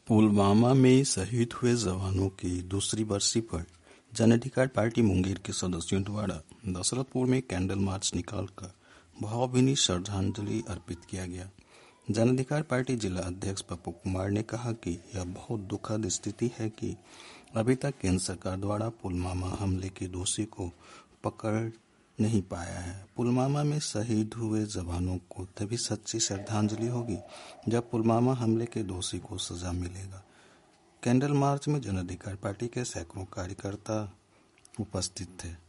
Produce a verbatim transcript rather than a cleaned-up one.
पुलवामा में शहीद हुए जवानों की दूसरी बरसी पर जन अधिकार पार्टी मुंगेर के सदस्यों द्वारा दशरथपुर में कैंडल मार्च निकालकर भावभीनी श्रद्धांजलि अर्पित किया गया। जन अधिकार पार्टी जिला अध्यक्ष पप्पू कुमार ने कहा कि यह बहुत दुखद स्थिति है कि अभी तक केंद्र सरकार द्वारा पुलवामा हमले के दोषी को पकड़ नहीं पाया है। पुलवामा में शहीद हुए जवानों को तभी सच्ची श्रद्धांजलि होगी जब पुलवामा हमले के दोषी को सजा मिलेगा। कैंडल मार्च में जन अधिकार पार्टी के सैकड़ों कार्यकर्ता उपस्थित थे।